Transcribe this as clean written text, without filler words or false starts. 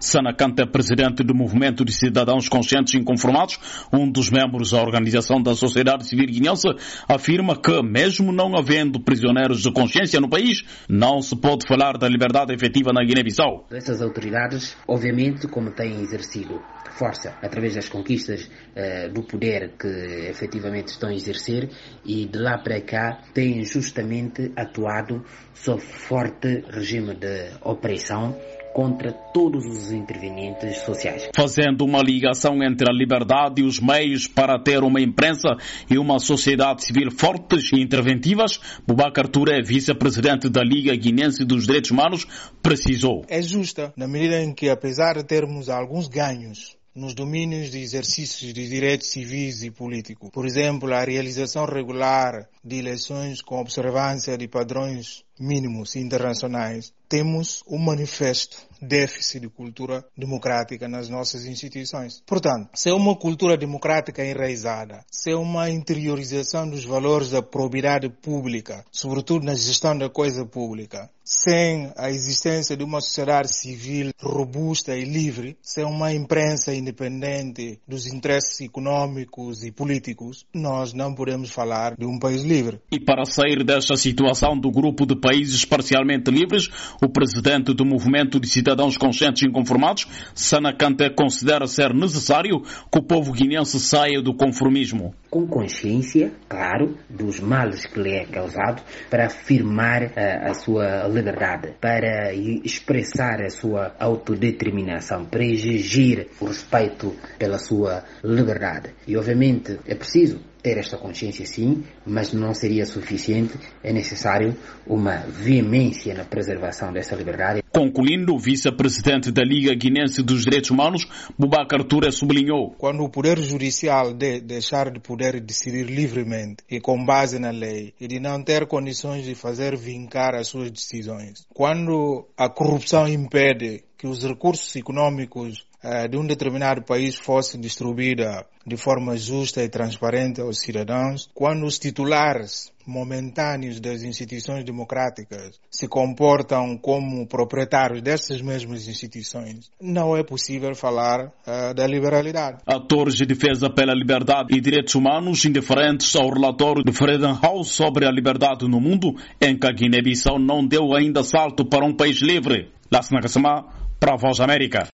Sana Kante é presidente do Movimento de Cidadãos Conscientes e Inconformados. Um dos membros da Organização da Sociedade Civil Guineense afirma que, mesmo não havendo prisioneiros de consciência no país, não se pode falar da liberdade efetiva na Guiné-Bissau. Essas autoridades, obviamente, como têm exercido força através das conquistas do poder que efetivamente estão a exercer, e de lá para cá têm justamente atuado sob forte regime de opressão contra todos os intervenientes sociais. Fazendo uma ligação entre a liberdade e os meios para ter uma imprensa e uma sociedade civil fortes e interventivas, Boubacar Touré, vice-presidente da Liga Guinense dos Direitos Humanos, precisou. É justa, na medida em que, apesar de termos alguns ganhos nos domínios de exercícios de direitos civis e políticos, por exemplo, a realização regular de eleições com observância de padrões mínimos internacionais, temos um manifesto déficit de cultura democrática nas nossas instituições. Portanto, se é uma cultura democrática enraizada, se é uma interiorização dos valores da probidade pública, sobretudo na gestão da coisa pública, sem a existência de uma sociedade civil robusta e livre, sem uma imprensa independente dos interesses econômicos e políticos, nós não podemos falar de um país livre. E para sair desta situação do grupo de países parcialmente livres, o presidente do Movimento de Cidadãos Conscientes e Inconformados, Sana Kante, considera ser necessário que o povo guineense saia do conformismo. Com consciência, claro, dos males que lhe é causado, para afirmar a sua liberdade, para expressar a sua autodeterminação, para exigir o respeito pela sua liberdade. E, obviamente, é preciso ter esta consciência, sim, mas não seria suficiente. É necessário uma veemência na preservação dessa liberdade. Concluindo, o vice-presidente da Liga Guinense dos Direitos Humanos, Boubacar Touré, sublinhou: quando o Poder Judicial deixar de poder decidir livremente e com base na lei, e de não ter condições de fazer vincar as suas decisões, quando a corrupção impede que os recursos econômicos de um determinado país fosse distribuída de forma justa e transparente aos cidadãos, quando os titulares momentâneos das instituições democráticas se comportam como proprietários dessas mesmas instituições, não é possível falar da liberalidade. Atores de defesa pela liberdade e direitos humanos indiferentes ao relatório de Freedom House sobre a liberdade no mundo, em que a Guiné-Bissau não deu ainda salto para um país livre. Lassana Gassama, para a Voz da América.